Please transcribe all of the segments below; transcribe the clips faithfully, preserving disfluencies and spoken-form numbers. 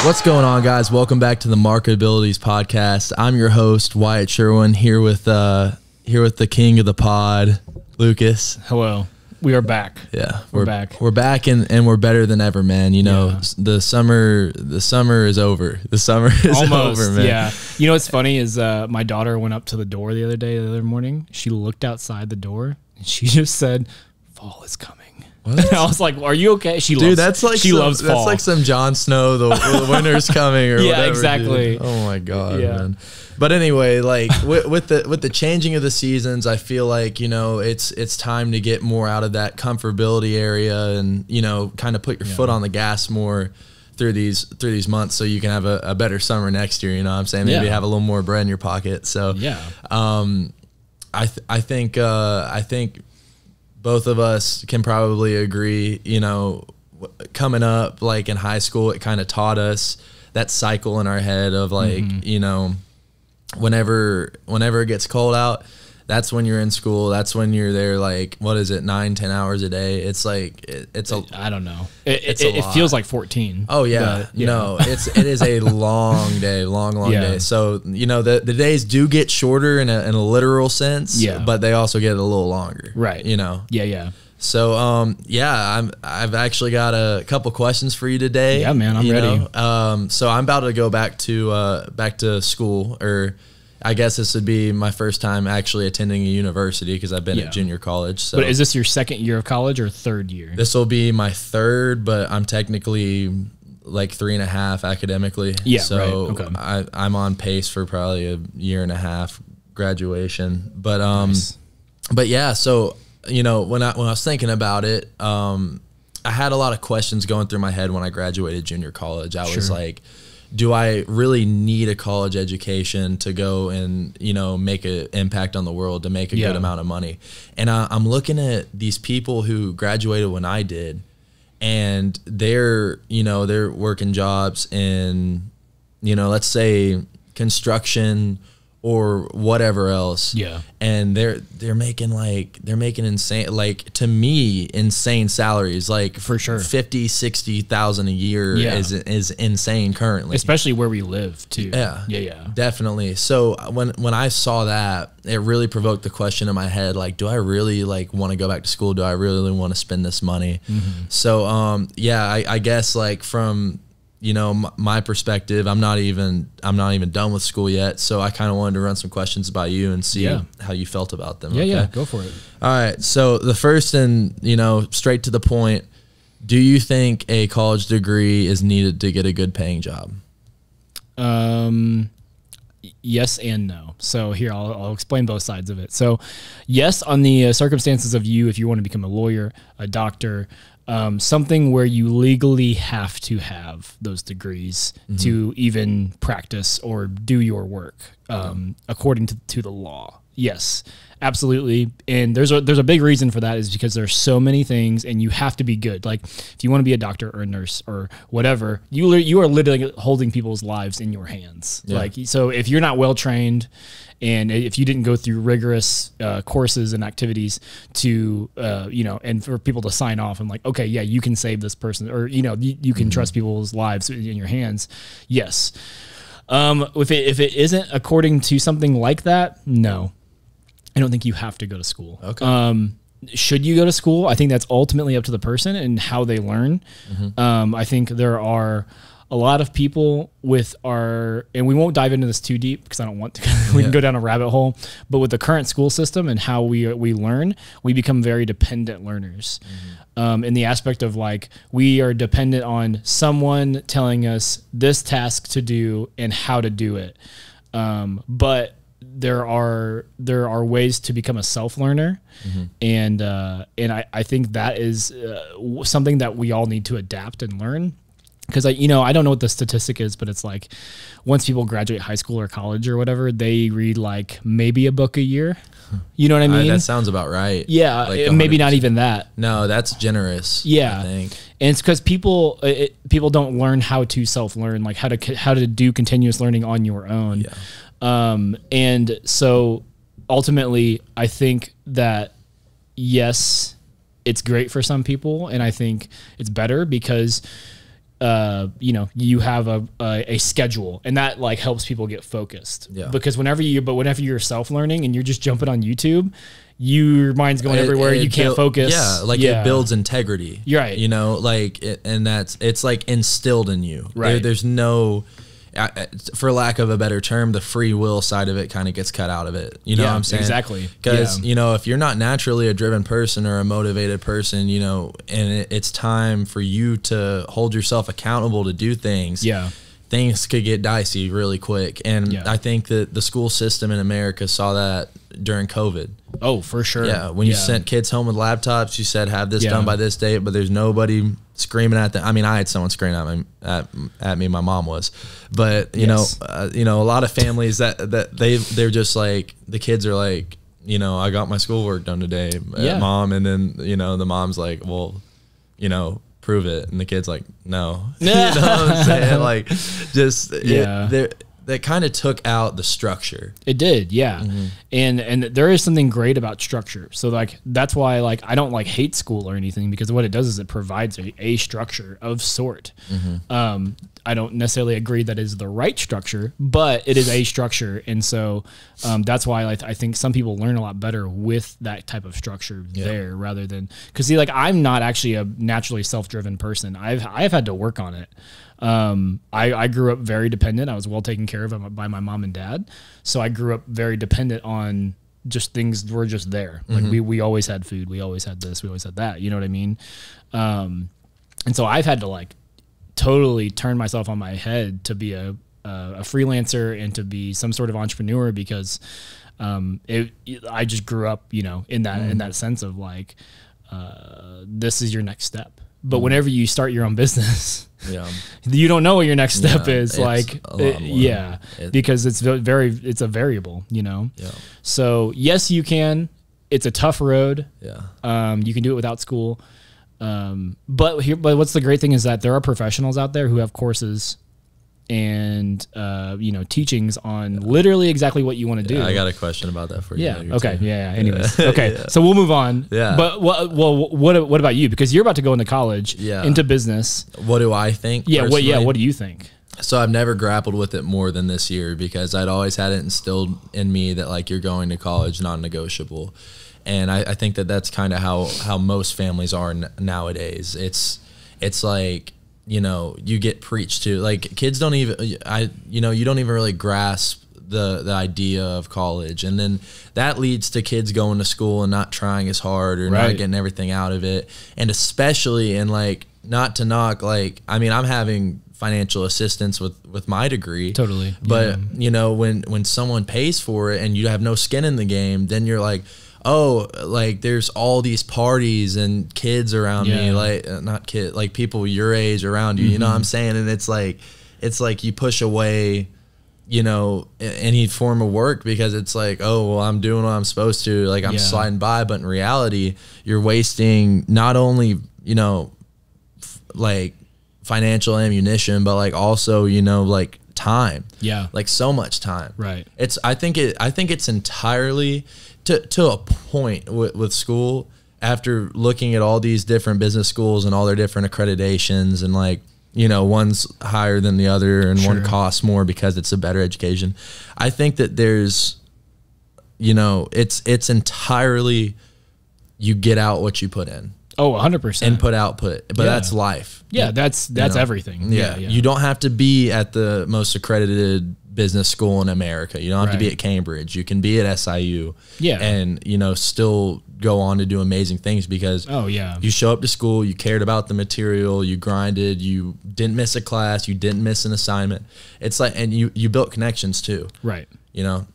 What's going on, guys? Welcome back to the Marketabilities Podcast. I'm your host, Wyatt Sherwin, here with uh, here with the king of the pod, Lucas. Hello. We are back. Yeah, we're, we're back. We're back, and, and we're better than ever, man. You know, yeah. the summer the summer is over. The summer is Almost, over, man. Yeah. You know what's funny is uh, my daughter went up to the door the other day, the other morning. She looked outside the door and she just said, "Fall is coming." What? I was like, "Are you okay?" She Dude, loves, that's like she some, loves that's fall. like some Jon Snow, the, the winter's coming, or yeah, whatever. exactly. Dude. Oh my god, yeah. man. But anyway, like with, with the with the changing of the seasons, I feel like you know it's it's time to get more out of that comfortability area, and you know, kind of put your yeah. foot on the gas more through these through these months, so you can have a, a better summer next year. You know what I'm saying? Maybe yeah. have a little more bread in your pocket. So yeah, um, I th I think uh, I think. both of us can probably agree, you know, coming up like in high school, it kind of taught us that cycle in our head of like, mm-hmm. you know, whenever, whenever it gets cold out, that's when you're in school. That's when you're there. Like, what is it? Nine, ten hours a day. It's like, it, it's a, I don't know. It, it's it, a it lot. feels like fourteen. Oh yeah. But, yeah. No, it's, it is a long day, long, long yeah. day. So, you know, the, the days do get shorter in a, in a literal sense, yeah. but they also get a little longer. Right. You know? Yeah. Yeah. So, um, yeah, I'm, I've actually got a couple questions for you today. Yeah, man, I'm ready. Know? Um, so I'm about to go back to, uh, back to school, or I guess this would be my first time actually attending a university because I've been yeah. at junior college. So, but is this your second year of college or third year? This will be my third, but I'm technically like three and a half academically. Yeah, so right. Okay. I, I'm on pace for probably a year and a half graduation. But um, nice. but yeah, so you know when I when I was thinking about it, um, I had a lot of questions going through my head when I graduated junior college. I sure. was like, do I really need a college education to go and, you know, make an impact on the world, to make a yeah. good amount of money? And I, I'm looking at these people who graduated when I did, and they're, you know, they're working jobs in, you know, let's say construction or whatever else. Yeah. And they're they're making like they're making insane, like to me, insane salaries, like for sure fifty, sixty thousand a year yeah. is is insane currently. Especially where we live too. Yeah. Yeah, yeah. Definitely. So when when I saw that, it really provoked the question in my head, like, do I really like want to go back to school? Do I really want to spend this money? Mm-hmm. So um yeah, I, I guess like from you know, m my perspective, I'm not even I'm not even done with school yet, so I kind of wanted to run some questions about you and see yeah. how you felt about them. Yeah, okay? yeah, go for it. All right, so the first and, you know, straight to the point, do you think a college degree is needed to get a good paying job? Um, yes and no. So here, I'll, I'll explain both sides of it. So yes, on the uh, circumstances of you, if you want to become a lawyer, a doctor, Um, something where you legally have to have those degrees mm-hmm. to even practice or do your work um, mm-hmm. according to, to the law. Yes, absolutely. And there's a, there's a big reason for that, is because there's so many things and you have to be good. Like if you want to be a doctor or a nurse or whatever, you, you are literally holding people's lives in your hands. Yeah. Like, so if you're not well trained, and if you didn't go through rigorous uh, courses and activities to, uh, you know, and for people to sign off and like, okay, yeah, you can save this person, or, you know, you, you can mm-hmm. trust people's lives in your hands. Yes. Um, if it, if it isn't according to something like that, no, I don't think you have to go to school. Okay. Um, should you go to school? I think that's ultimately up to the person and how they learn. Mm-hmm. Um, I think there are a lot of people with our, and we won't dive into this too deep because I don't want to, we yeah. can go down a rabbit hole, but with the current school system and how we, we learn, we become very dependent learners. Mm-hmm. um, in the aspect of like, we are dependent on someone telling us this task to do and how to do it. Um, but there are, there are ways to become a self-learner. Mm-hmm. And, uh, and I, I think that is uh, something that we all need to adapt and learn. Because I, you know, I don't know what the statistic is, but it's like once people graduate high school or college or whatever, they read like maybe a book a year. You know what I mean? Uh, that sounds about right. Yeah, like maybe not even that. No, that's generous. Yeah, I think. And it's because people it, people don't learn how to self learn, like how to how to do continuous learning on your own. Yeah. Um, and so ultimately, I think that yes, it's great for some people, and I think it's better because uh, you know, you have a, a a schedule, and that like helps people get focused. Yeah. Because whenever you, but whenever you're self learning and you're just jumping on YouTube, your mind's going It- everywhere. it you can't buil- focus. Yeah, like Yeah. it builds integrity. You're right. You know, like, it, and that's it's like instilled in you. There- Right. there's no, uh, for lack of a better term, the free will side of it kind of gets cut out of it. You know Yeah, what I'm saying? exactly. Because Yeah. you know, if you're not naturally a driven person or a motivated person, you know, and it, it's time for you to hold yourself accountable to do things. Yeah. Things could get dicey really quick. And Yeah. I think that the school system in America saw that during COVID. Oh, for sure. Yeah, when you sent kids home with laptops, you said have this Yeah. done by this date, but there's nobody screaming at them. I mean, I had someone screaming at me. At, at me, my mom was, but you Yes. know, uh, you know, a lot of families that that they they're just like the kids are like, you know, I got my schoolwork done today, uh, Yeah. mom, and then you know the mom's like, well, you know, prove it, and the kid's like, no, you know what I'm saying? Like, just Yeah. it, there. That kind of took out the structure. It did, yeah. Mm-hmm. And and there is something great about structure. So like that's why like I don't like hate school or anything, because what it does is it provides a, a structure of sort. Mm-hmm. Um, I don't necessarily agree that is the right structure, but it is a structure, and so um, that's why I, I think some people learn a lot better with that type of structure there, rather than because see, like I'm not actually a naturally self-driven person. I've I've had to work on it. Um, I, I grew up very dependent. I was well taken care of by my mom and dad. So I grew up very dependent on just things were just there. Like Mm-hmm. we, we always had food. We always had this. We always had that. You know what I mean? Um, and so I've had to like totally turn myself on my head to be a, a, a freelancer and to be some sort of entrepreneur, because, um, it, I just grew up, you know, in that, Mm-hmm. in that sense of like, uh, this is your next step. But whenever you start your own business, Yeah. you don't know what your next step Yeah, is. it's Like, a lot it- more. yeah, It- because it's ve- very, it's a variable, you know? Yeah. So yes, you can. It's a tough road. Yeah. Um, you can do it without school. Um, but here, but what's the great thing is that there are professionals out there who have courses and, uh, you know, teachings on literally exactly what you want to do. I got a question about that for you. Yeah. later, Okay. too. Yeah. yeah. Anyways. Yeah. Okay. Yeah. So we'll move on. Yeah. But what? Well, what? What about you? Because you're about to go into college. Yeah. Into business. What do I think? Yeah. What? Yeah. personally? What do you think? So I've never grappled with it more than this year, because I'd always had it instilled in me that like you're going to college, non-negotiable. And I, I think that that's kind of how, how most families are n- nowadays. It's, it's like, you know, you get preached to, like kids don't even, I, you know, you don't even really grasp the, the idea of college. And then that leads to kids going to school and not trying as hard or Right. not getting everything out of it. And especially in like, not to knock, like, I mean, I'm having financial assistance with, with my degree. Totally. But Yeah. you know, when, when someone pays for it and you have no skin in the game, then you're like, oh, like there's all these parties and kids around me, Yeah. like uh, not kid, like people your age around you, you know what I'm saying? And it's like, it's like you push away, you know, a- any form of work, because it's like, oh, well, I'm doing what I'm supposed to. Like I'm Yeah. sliding by, but in reality, you're wasting not only, you know, f- like financial ammunition, but like also, you know, like time, Yeah. like so much time. Right. It's, I think it, I think it's entirely to, to a point with, with school, after looking at all these different business schools and all their different accreditations, and like, you know, one's higher than the other and one Sure. costs more because it's a better education. I think that there's, you know, it's, it's entirely, you get out what you put in. Oh, one hundred percent. Input, output, but Yeah. that's life. Yeah, that's that's know? everything. Yeah. Yeah, You don't have to be at the most accredited business school in America. You don't have to be Right. at Cambridge. You can be at S I U. Yeah. And, you know, still go on to do amazing things, because Oh yeah. you show up to school, you cared about the material, you grinded, you didn't miss a class, you didn't miss an assignment. It's like, and you, you built connections too, Right. you know?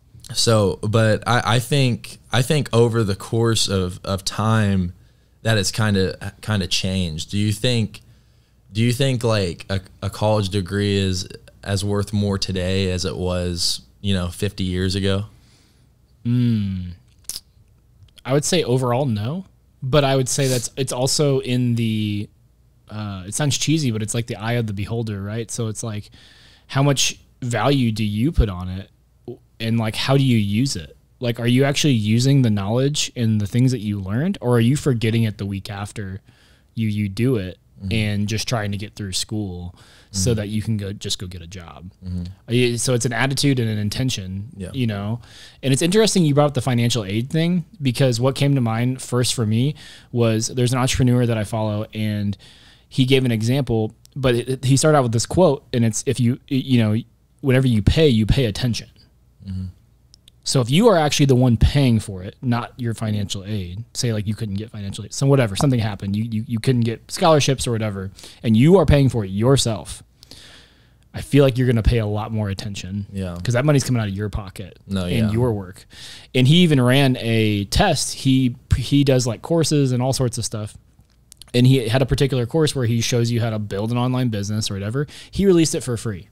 So, but I, I think, I think over the course of, of time, that has kind of, kind of changed. Do you think, do you think like a, a college degree is as worth more today as it was, you know, fifty years ago? I would say overall no, but I would say that's it's also in the. Uh, it sounds cheesy, but it's like the eye of the beholder, right? So it's like, how much value do you put on it, and like how do you use it? Like, are you actually using the knowledge and the things that you learned, or are you forgetting it the week after you you do it? mm-hmm. and just trying to get through school mm-hmm. so that you can go just go get a job. Mm-hmm. So it's an attitude and an intention, yeah. you know. And it's interesting you brought up the financial aid thing, because what came to mind first for me was there's an entrepreneur that I follow, and he gave an example, but it, it, he started out with this quote, and it's if you you know whenever you pay, you pay attention. Mm-hmm. So if you are actually the one paying for it, not your financial aid, say like you couldn't get financial aid, so whatever, something happened, you, you, you couldn't get scholarships or whatever, and you are paying for it yourself, I feel like you're going to pay a lot more attention. Yeah. Because that money's coming out of your pocket no, and yeah. your work. And he even ran a test. He, he does like courses and all sorts of stuff. And he had a particular course where he shows you how to build an online business or whatever. He released it for free.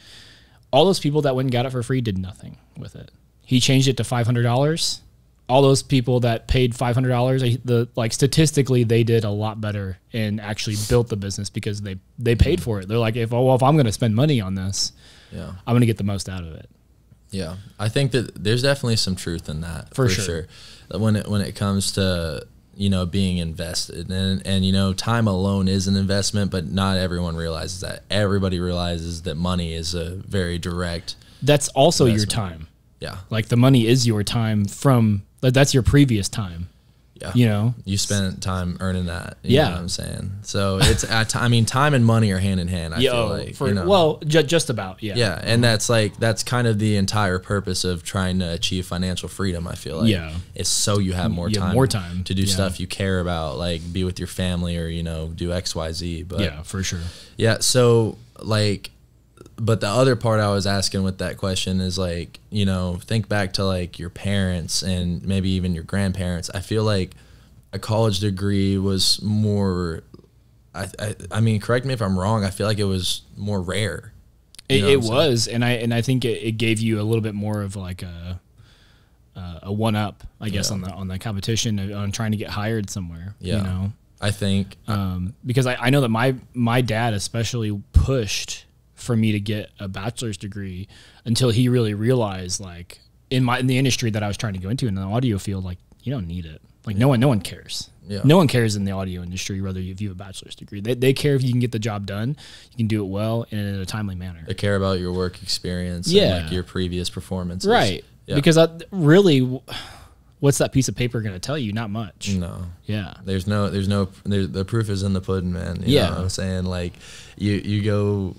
All those people that went and got it for free did nothing with it. He changed it to five hundred dollars. All those people that paid five hundred dollars, the like statistically, they did a lot better and actually built the business because they, they paid for it. They're like, if oh, well, if I'm going to spend money on this, yeah, I'm going to get the most out of it. Yeah, I think that there's definitely some truth in that for, for sure. sure. When it when it comes to you know being invested, and and you know time alone is an investment, but not everyone realizes that. Everybody realizes that money is a very direct. That's also investment. Your time. Yeah, like the money is your time from. That's your previous time. Yeah. You know, you spent time earning that. You yeah. know what I'm saying? So it's, at, I mean, time and money are hand in hand. I Yo, feel like, for, you know? well, ju just about. Yeah. Yeah. And that's like, that's kind of the entire purpose of trying to achieve financial freedom. I feel like yeah. it's so you have more you time, have more time to do yeah. stuff you care about, like be with your family or, you know, do X, Y, Z. But yeah, for sure. Yeah. So like, but the other part I was asking with that question is like, you know, think back to like your parents and maybe even your grandparents. I feel like a college degree was more, I, I, I mean, correct me if I'm wrong. I feel like it was more rare. It, it was. And I, and I think it, it gave you a little bit more of like a, uh, a one up, I guess, yeah. on the, on the competition on trying to get hired somewhere, yeah. you know, I think, um, because I, I know that my, my dad especially pushed for me to get a bachelor's degree until he really realized like in my, in the industry that I was trying to go into in the audio field, like you don't need it. Like yeah. no one, no one cares. Yeah. No one cares in the audio industry, whether if you have a bachelor's degree, they, they care if you can get the job done, you can do it well and in a timely manner. They care about your work experience yeah. and like your previous performances. Right. Yeah. Because I, really, what's that piece of paper going to tell you? Not much. No. Yeah. There's no, there's no, there's, the proof is in the pudding, man. You yeah. know what I'm saying? Like you, you go,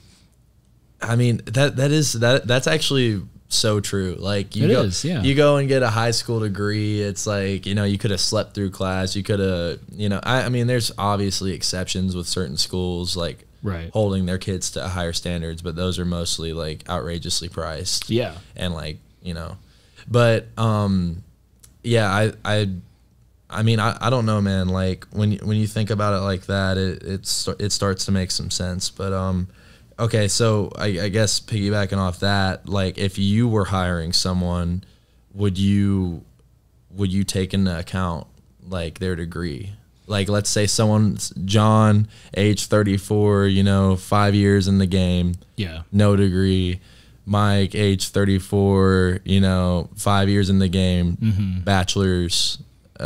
I mean, that, that is, that, that's actually so true. Like you it go, is, yeah. you go and get a high school degree. It's like, you know, you could have slept through class. You could have, you know, I, I mean, there's obviously exceptions with certain schools, like right. holding their kids to higher standards, but those are mostly like outrageously priced. Yeah. And like, you know, but, um, yeah, I, I, I mean, I, I don't know, man. Like when you, when you think about it like that, it, it's, it starts to make some sense, but, um, okay, so I, I guess piggybacking off that, like if you were hiring someone, would you would you take into account like their degree? Like let's say someone's John, age thirty-four, you know, five years in the game, yeah, no degree. Mike, age thirty-four, you know, five years in the game, mm-hmm. bachelor's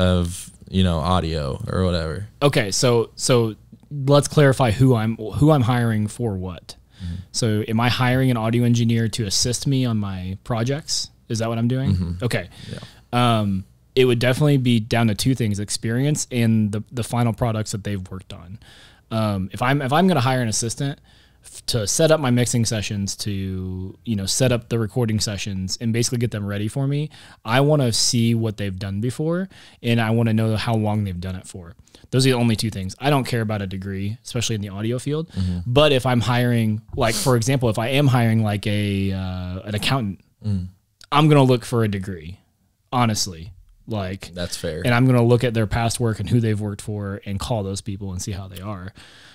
of you know audio or whatever. Okay, so so let's clarify who I'm who I'm hiring for what. Mm-hmm. So am I hiring an audio engineer to assist me on my projects? Is that what I'm doing? Mm-hmm. Okay. Yeah. Um, it would definitely be down to two things: experience and the the final products that they've worked on. Um, if I'm if I'm going to hire an assistant f- to set up my mixing sessions, to you know set up the recording sessions, and basically get them ready for me, I want to see what they've done before, and I want to know how long they've done it for. Those are the only two things. I don't care about a degree, especially in the audio field. Mm-hmm. But if I'm hiring, like for example, if I am hiring like a uh, an accountant, mm. I'm gonna look for a degree. Honestly, like that's fair. And I'm gonna look at their past work and who they've worked for, and call those people and see how they are.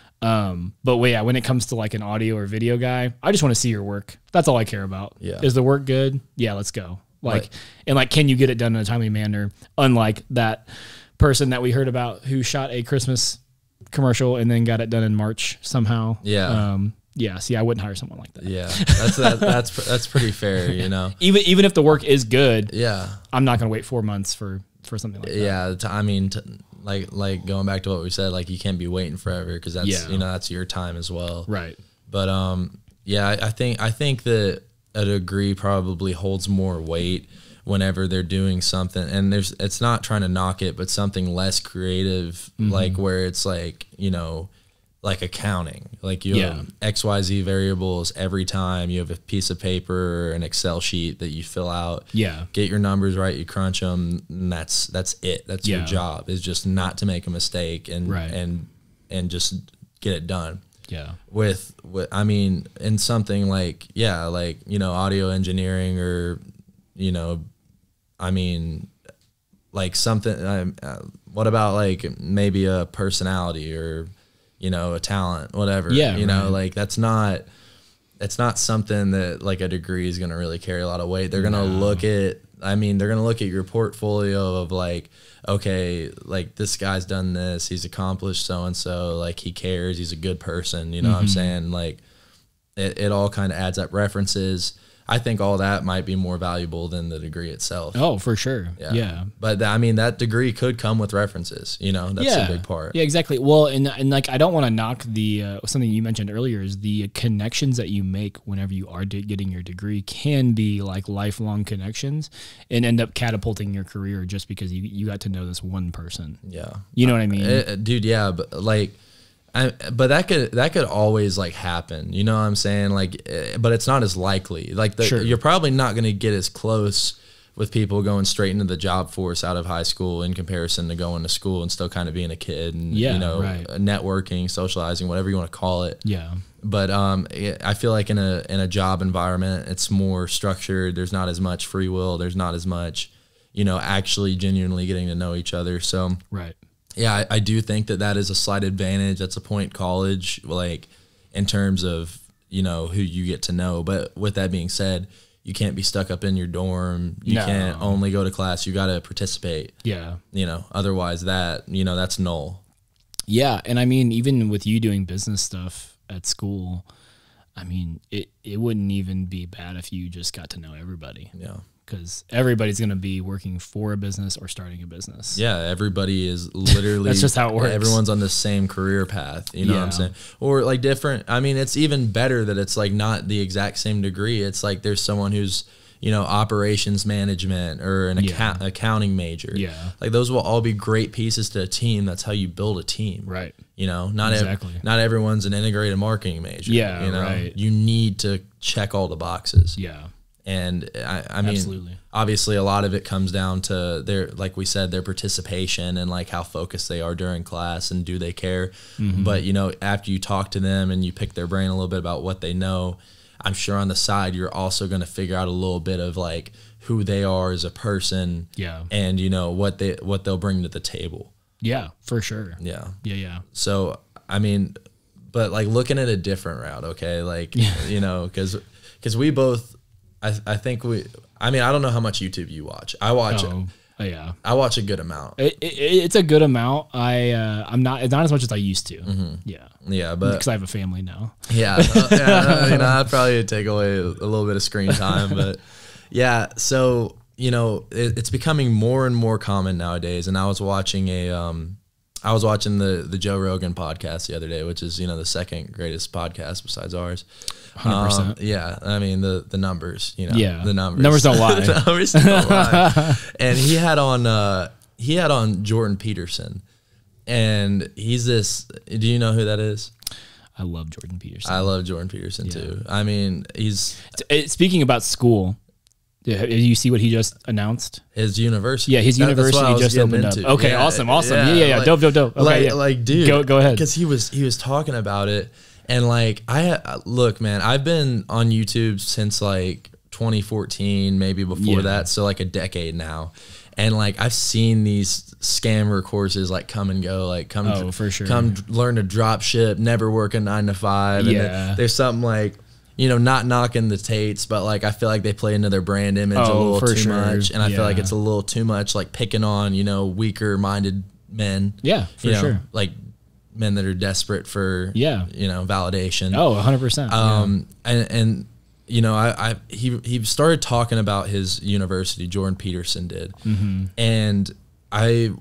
Um, but yeah, when it comes to like an audio or video guy, I just want to see your work. That's all I care about. Yeah. Is the work good? Yeah, let's go. Like, right. And like, can you get it done in a timely manner? Unlike that person that we heard about who shot a Christmas commercial and then got it done in March somehow. Yeah. Um, yeah. See, I wouldn't hire someone like that. Yeah. That's, that, that's, that's pretty fair, you know, even, even if the work is good, yeah, I'm not going to wait four months for, for something like that. Yeah. I mean, t- like like going back to what we said, like you can't be waiting forever because that's Yeah. you know that's your time as well. Right. But um, yeah, I, I think I think that a degree probably holds more weight whenever they're doing something, and there's it's not trying to knock it, but something less creative, Mm-hmm. like where it's like you know, like accounting, like you Yeah. have X Y Z variables every time you have a piece of paper or an Excel sheet that you fill out. Yeah. Get your numbers right, you crunch them, and that's that's it. That's Yeah. your job, is just not to make a mistake and Right. and and just get it done. Yeah. With, with I mean, in something like yeah, like you know, audio engineering or you know, I mean, like something. Um, uh, what about like maybe a personality or you know a talent, whatever. Yeah, you know, right. like that's not. It's not something that like a degree is going to really carry a lot of weight. They're going to No. look at, I mean, they're going to look at your portfolio of like, okay, like this guy's done this, he's accomplished so-and-so, like he cares, he's a good person. You know what I'm saying? Like it, it all kind of adds up. References. I think all that might be more valuable than the degree itself. Oh, for sure. Yeah. Yeah. But th- I mean, that degree could come with references, you know, that's yeah. a big part. Yeah, exactly. Well, and, and like, I don't want to knock the, uh, something you mentioned earlier is the connections that you make whenever you are de- getting your degree can be like lifelong connections and end up catapulting your career just because you, you got to know this one person. Yeah. You know what I mean? Uh, dude, yeah, but like, I, but that could that could always like happen, you know what I'm saying? Like, eh, but it's not as likely. Like, the, Sure. you're probably not going to get as close with people going straight into the job force out of high school in comparison to going to school and still kind of being a kid and Yeah, you know right. networking, socializing, whatever you want to call it. Yeah. But um, it, I feel like in a in a job environment, it's more structured. There's not as much free will. There's not as much, you know, actually genuinely getting to know each other. So Right. yeah, I, I do think that that is a slight advantage. That's a point college, like in terms of, you know, who you get to know. But with that being said, you can't be stuck up in your dorm. You No. can't only go to class. You got to participate, Yeah. you know, otherwise that, you know, that's null. Yeah. And I mean, even with you doing business stuff at school, I mean, it, it wouldn't even be bad if you just got to know everybody. Yeah. Because everybody's going to be working for a business or starting a business. Yeah, everybody is literally That's just how it works. Everyone's on the same career path, you know what I'm Yeah. saying? Or like different. I mean, it's even better that it's like not the exact same degree. It's like there's someone who's, you know, operations management or an Yeah. account, accounting major. Yeah. Like those will all be great pieces to a team. That's how you build a team. Right. You know, not ev- Exactly. not everyone's an integrated marketing major. Yeah, you know? right. You need to check all the boxes. Yeah. And I, I mean, Absolutely. obviously, a lot of it comes down to their, like we said, their participation and like how focused they are during class and do they care. Mm-hmm. But you know, after you talk to them and you pick their brain a little bit about what they know, I'm sure on the side you're also going to figure out a little bit of like who they are as a person. Yeah. And you know what they what they'll bring to the table. Yeah, for sure. Yeah. Yeah. Yeah. So I mean, but like looking at a different route, okay, like you know, because because we both. I, I think we, I mean, I don't know how much YouTube you watch. I watch, Oh, oh, yeah. I watch a good amount. It, it, it's a good amount. I, uh, I'm not, it's not as much as I used to. Mm-hmm. Yeah. Yeah, but Because I have a family now. yeah, uh, yeah, you know, I'd probably take away a little bit of screen time, but yeah. So, you know, it, it's becoming more and more common nowadays. And I was watching a, um, I was watching the, the Joe Rogan podcast the other day, which is, you know, the second greatest podcast besides ours. one hundred percent. Um, yeah, I mean the the numbers, you know, Yeah. the numbers. Numbers don't lie. The numbers don't lie. And he had on uh, he had on Jordan Peterson, and he's this. Do you know who that is? I love Jordan Peterson. I love Jordan Peterson Yeah. too. I mean, he's T- Speaking about school, yeah, you see what he just announced? his university. Yeah, his That- that's what I university was just getting opened up. into. Okay, Yeah, awesome, awesome. Yeah, yeah, yeah. like- dope, dope, dope. Okay, like, yeah. like, dude, Go- go ahead. Because he was he was talking about it, and like I ha- look, man, I've been on YouTube since like twenty fourteen, maybe before Yeah. that, so like a decade now, and like I've seen these scammer courses like come and go, like come Oh, for sure. come learn to drop ship, never work a nine to five. And Yeah. then there's something like. You know, not knocking the Tates, but like I feel like they play into their brand image a Oh, little for too sure. much, and I feel like Yeah. it's a little too much like picking on you know weaker minded men. Yeah, for you know, sure. like men that are desperate for Yeah. you know validation. Oh, one hundred percent. Um, and and you know, I, I he he started talking about his university. Jordan Peterson did, Mm-hmm. and I,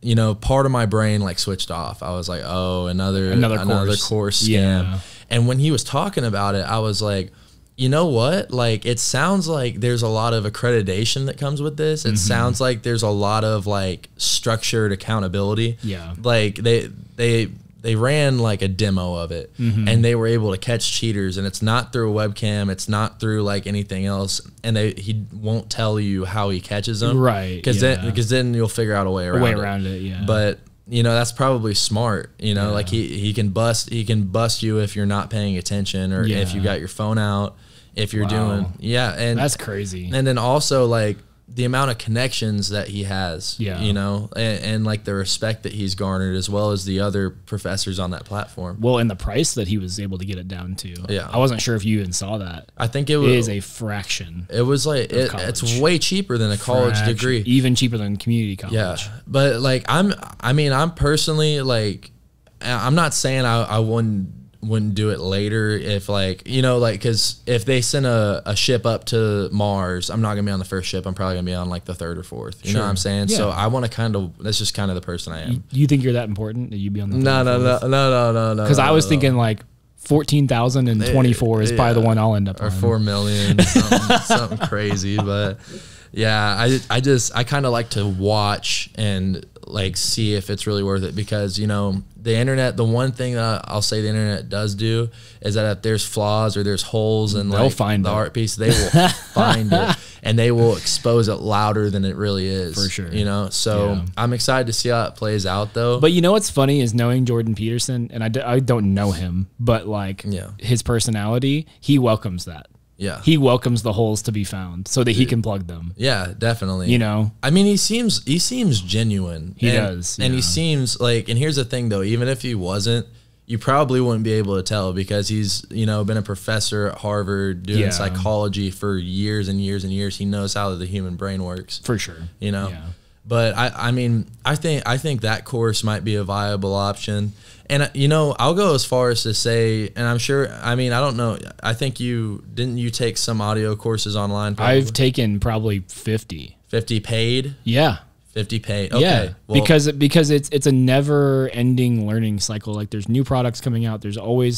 you know, part of my brain like switched off. I was like, oh, another Another another course. course scam. Yeah. And when he was talking about it, I was like, you know what? Like, it sounds like there's a lot of accreditation that comes with this. It Mm-hmm. sounds like there's a lot of like structured accountability. Yeah. Like they they they ran like a demo of it, Mm-hmm. and they were able to catch cheaters, and it's not through a webcam, it's not through like anything else, and they he won't tell you how he catches them, Right, Because yeah. then because then you'll figure out a way around A way it. around it, yeah. But you know, that's probably smart. You know, Yeah. like he he can bust he can bust you if you're not paying attention, or if you Yeah. got your phone out, if you're Wow. doing yeah, and That's crazy. and then also like the amount of connections that he has, Yeah. you know, and, and like the respect that he's garnered, as well as the other professors on that platform. Well, and the price that he was able to get it down to. Yeah. I wasn't sure if you even saw that. I think it It was is a fraction. it was like it, it's college. way cheaper than a college Fraction. degree. Even cheaper than community college. Yeah, but like I'm, I mean, I'm personally like, I'm not saying I, I wouldn't wouldn't do it later if like you know like because if they send a, a ship up to Mars, I'm not gonna be on the first ship. I'm probably gonna be on like the third or fourth. You know what I'm saying? So Yeah. I want to kind of that's just kind of the person I am. You, you think you're that important that you'd be on the No, no, no, no, no, no, no. Because I was no, thinking like fourteen thousand and twenty-four is probably the yeah. one I'll end up or on. four million, something, something crazy. But yeah, I I just I kind of like to watch and like see if it's really worth it, because you know the internet. The one thing that I'll say the internet does do is that if there's flaws or there's holes in They'll like find the it. art piece, they will find it, and they will expose it louder than it really is. For sure. you know. So Yeah. I'm excited to see how it plays out, though. But you know what's funny is knowing Jordan Peterson, and I, d- I don't know him, but like Yeah. his personality, he welcomes that. yeah, He welcomes the holes to be found so that he can plug them. yeah, definitely. You know? I mean, he seems he seems genuine. He and, does, and he yeah. seems like. And here's the thing, though. Even if he wasn't, you probably wouldn't be able to tell, because he's you know been a professor at Harvard doing Yeah. psychology for years and years and years. He knows how the human brain works. For sure. You know. Yeah. But I, I mean, I think I think that course might be a viable option. And uh, you know, I'll go as far as to say, and I'm sure. I mean, I don't know. I think you didn't you take some audio courses online? Probably? I've taken probably fifty. fifty paid, Yeah. fifty paid. Okay, Yeah, well, because because it's it's a never ending learning cycle. Like there's new products coming out. There's always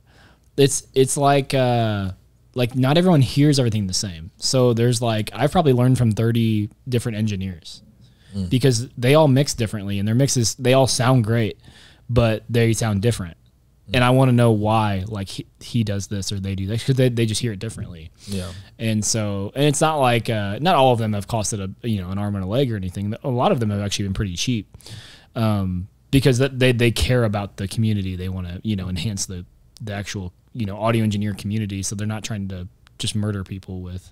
it's it's like uh like not everyone hears everything the same. So there's like I've probably learned from thirty different engineers because they all mix differently, and their mixes they all sound great, but they sound different. And I want to know why, like he, he does this or they do that, because they, they just hear it differently. yeah, And so, and it's not like, uh, not all of them have costed a, you know, an arm and a leg or anything. A lot of them have actually been pretty cheap, um, because that they, they care about the community. They want to, you know, enhance the, the actual, you know, audio engineer community. So they're not trying to just murder people with,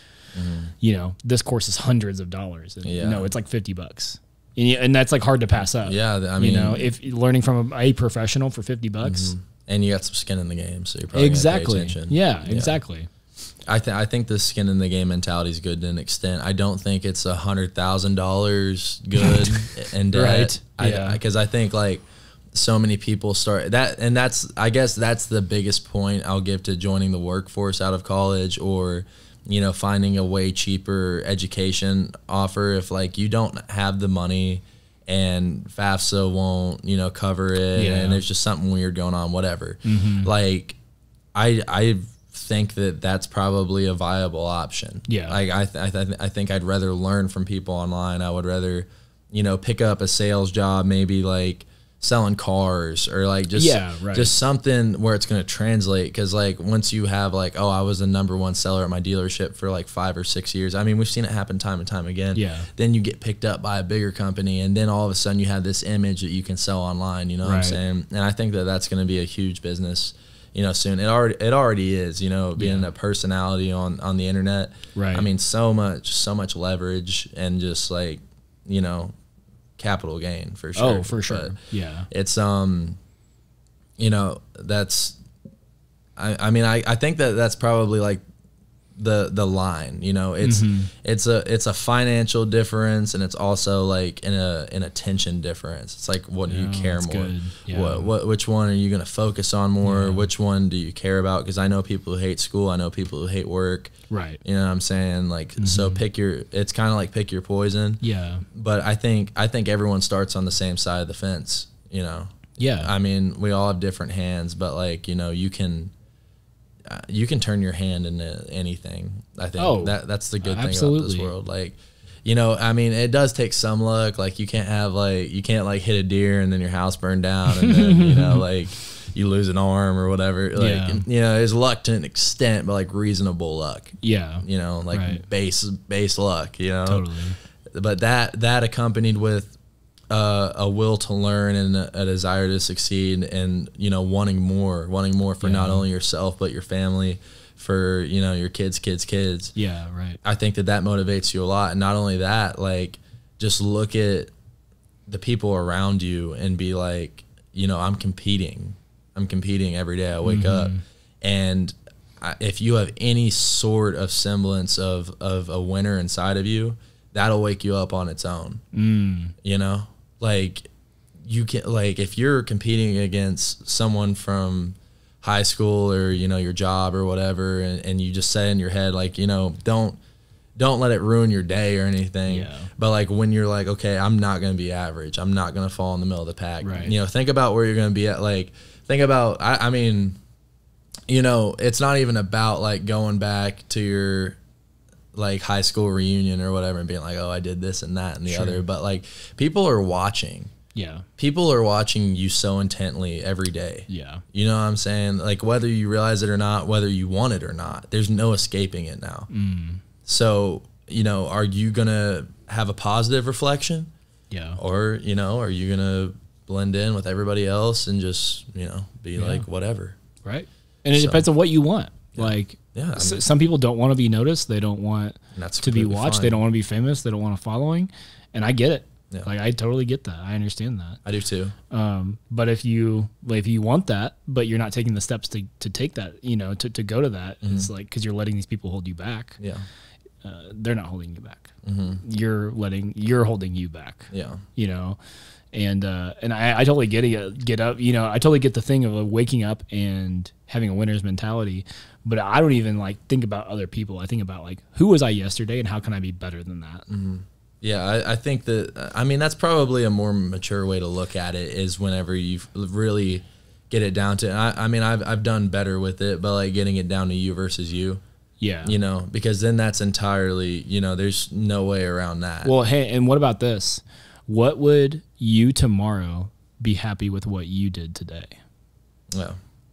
you know, this course is hundreds of dollars. And Yeah. no, it's like fifty bucks. And, you- and that's like hard to pass up. yeah. I mean, you know, if learning from a, a professional for fifty bucks. and you got some skin in the game, so you're probably Exactly. Gonna pay attention. Yeah, exactly. I think I think the skin in the game mentality is good to an extent. I don't think it's a hundred thousand dollars good in debt. Right. I, Yeah. Because I think like so many people start that, and that's I guess that's the biggest point I'll give to joining the workforce out of college, or you know finding a way cheaper education offer. If like you don't have the money and FAFSA won't you know cover it, Yeah. and there's just something weird going on, whatever. Mm-hmm. Like I I think that that's probably a viable option. Yeah. Like I th- I, th- I think I'd rather learn from people online. I would rather, you know, pick up a sales job, maybe like selling cars, or like just Yeah, right. just something where it's going to translate. Because like once you have like, oh, I was the number one seller at my dealership for like five or six years. I mean, we've seen it happen time and time again. Yeah. Then you get picked up by a bigger company, and then all of a sudden you have this image that you can sell online. You know what I'm Right. saying? And I think that that's going to be a huge business. You know, soon it already it already is. You know, being Yeah. a personality on on the internet. Right. I mean, so much so much leverage, and just like you know, capital gain for sure. Oh, for sure. But Yeah. it's um, you know, that's. I I mean I I think that that's probably like the the line. You know, it's mm-hmm. it's a it's a financial difference, and it's also like in a an attention difference. It's like, what do yeah, you care more? Yeah. What what which one are you going to focus on more? Yeah. Which one do you care about? Because I know people who hate school. I know people who hate work. Right. You know what I'm saying? Like, mm-hmm. so pick your. It's kind of like pick your poison. Yeah. But I think I think everyone starts on the same side of the fence. You know. Yeah. I mean, we all have different hands, but like, you know, you can. Uh, you can turn your hand into anything. I think oh, that that's the good absolutely. thing about this world. Like, you know, I mean, it does take some luck. Like, you can't have like you can't like hit a deer and then your house burned down and then you know like you lose an arm or whatever. Like, yeah. you know, there's luck to an extent, but like reasonable luck. Yeah, you know, like right. base base luck. You know, totally. But that that accompanied with Uh, a will to learn and a, a desire to succeed, and you know, wanting more, wanting more for yeah. not only yourself but your family, for you know your kids, kids, kids. Yeah, right. I think that that motivates you a lot, and not only that, like just look at the people around you and be like, you know, I'm competing, I'm competing every day. I wake mm-hmm. up, and I, if you have any sort of semblance of of a winner inside of you, that'll wake you up on its own. Mm. You know. Like you can like if you're competing against someone from high school or you know your job or whatever, and, and you just say in your head like, you know, don't don't let it ruin your day or anything. Yeah. But like when you're like, okay, I'm not gonna be average, I'm not gonna fall in the middle of the pack. Right. You know, think about where you're gonna be at. Like think about I, I mean, you know, it's not even about like going back to your like high school reunion or whatever and being like, oh, I did this and that and the sure. other, but like people are watching. Yeah. People are watching you so intently every day. Yeah. You know what I'm saying? Like whether you realize it or not, whether you want it or not, there's no escaping it now. Mm. So, you know, are you going to have a positive reflection? Yeah. Or, you know, are you going to blend in with everybody else and just, you know, be yeah. like whatever. Right. And it so, depends on what you want. Yeah. Like, yeah, I mean, some people don't want to be noticed. They don't want to be watched. Fine. They don't want to be famous. They don't want a following. And I get it. Yeah. Like I totally get that. I understand that. I do too. Um, but if you if you want that, but you're not taking the steps to, to take that, you know, to, to go to that, mm-hmm. it's like because you're letting these people hold you back. Yeah, uh, they're not holding you back. Mm-hmm. You're letting you're holding you back. Yeah, you know. And uh, and I, I totally get it. Get up, you know. I totally get the thing of uh, waking up and having a winner's mentality. But I don't even like think about other people. I think about like who was I yesterday and how can I be better than that. Mm-hmm. Yeah, I, I think that. I mean, that's probably a more mature way to look at it. Is whenever you really get it down to. I, I mean, I've I've done better with it, but like getting it down to you versus you. Yeah. You know, because then that's entirely. You know, there's no way around that. Well, hey, and what about this? What would you tomorrow be happy with what you did today? Yeah.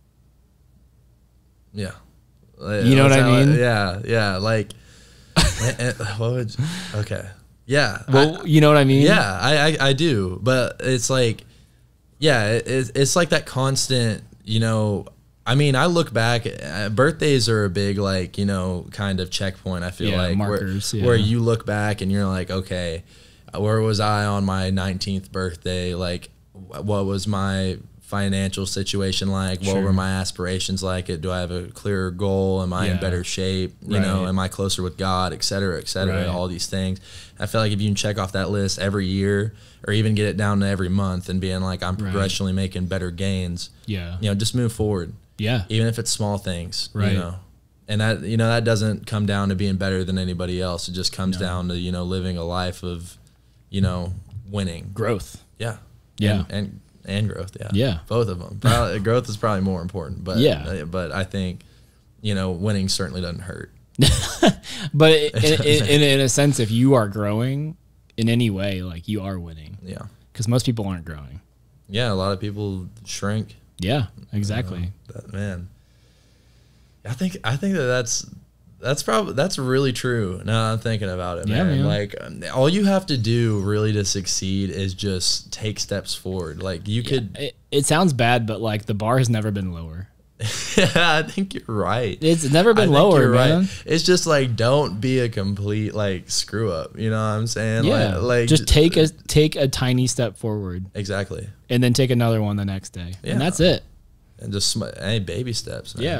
Yeah. You know what I mean? Like, yeah. Yeah. Like, what would, you, okay. Yeah. Well, I, you know what I mean? Yeah, I, I, I do. But it's like, yeah, it, it's like that constant, you know, I mean, I look back, uh, birthdays are a big, like, you know, kind of checkpoint, I feel yeah, like. Markers, where, yeah. where you look back and you're like, okay, where was I on my nineteenth birthday? Like, what was my financial situation like? Sure. What were my aspirations like? Do I have a clearer goal? Am I yeah. in better shape? You right. know, am I closer with God, et cetera, et cetera, right. all these things. I feel like if you can check off that list every year or even get it down to every month and being like, I'm progressionally right. making better gains, yeah, you know, just move forward. Yeah. Even if it's small things, right. you know. And that, you know, that doesn't come down to being better than anybody else. It just comes no. down to, you know, living a life of, you know, winning. Growth. Yeah. Yeah. And and, and growth, yeah. Yeah. Both of them. Probably, growth is probably more important, but yeah. but I think, you know, winning certainly doesn't hurt. But in, in, in, in a sense, if you are growing in any way, like you are winning. Yeah. Because most people aren't growing. Yeah, a lot of people shrink. Yeah, exactly. Uh, that, man, I think I think that that's that's probably that's really true. Now I'm thinking about it, yeah, man. man. Like all you have to do really to succeed is just take steps forward. Like you yeah, could. It, it sounds bad, but like the bar has never been lower. Yeah, I think you're right. It's never been I lower, you're man. Right. It's just like don't be a complete like screw up. You know what I'm saying? Yeah. Like, like just take a take a tiny step forward. Exactly. And then take another one the next day. Yeah. And that's it. And just hey, baby steps, man. Yeah.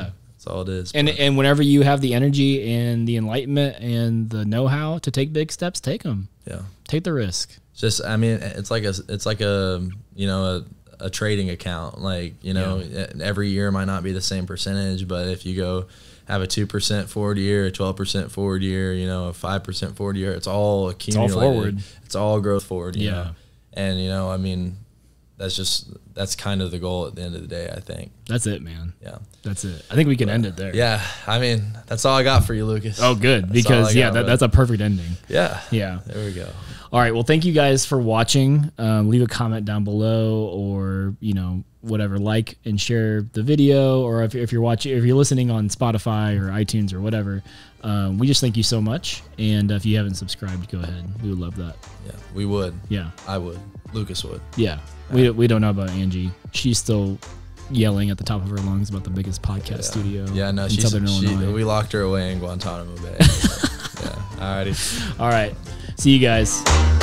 That's all it is. And but. and whenever you have the energy and the enlightenment and the know-how to take big steps, take them. Yeah. Take the risk. Just, I mean, it's like a, it's like a, you know, a, a trading account. Like, you know, yeah. every year might not be the same percentage, but if you go have a two percent forward year, a twelve percent forward year, you know, a five percent forward year, it's all accumulated. It's all forward. It's all growth forward. You yeah. know? And, you know, I mean, that's just, that's kind of the goal at the end of the day, I think. That's it, man. Yeah. That's it. I think we can but, end it there. Yeah. I mean, that's all I got for you, Lucas. Oh, good. That's because, yeah, got, that, that's a perfect ending. Yeah. Yeah. There we go. All right. Well, thank you guys for watching. Um, leave a comment down below or, you know, whatever, like and share the video, or if, if you're watching, if you're listening on Spotify or iTunes or whatever, um, we just thank you so much. And uh, if you haven't subscribed, go ahead. We would love that. Yeah, we would. Yeah. I would. Lucas would. Yeah. We, we don't know about Angie. She's still yelling at the top of her lungs about the biggest podcast yeah. studio yeah, no, in she's, Southern she, Illinois. We locked her away in Guantanamo Bay. So, yeah. All righty. All right. See you guys.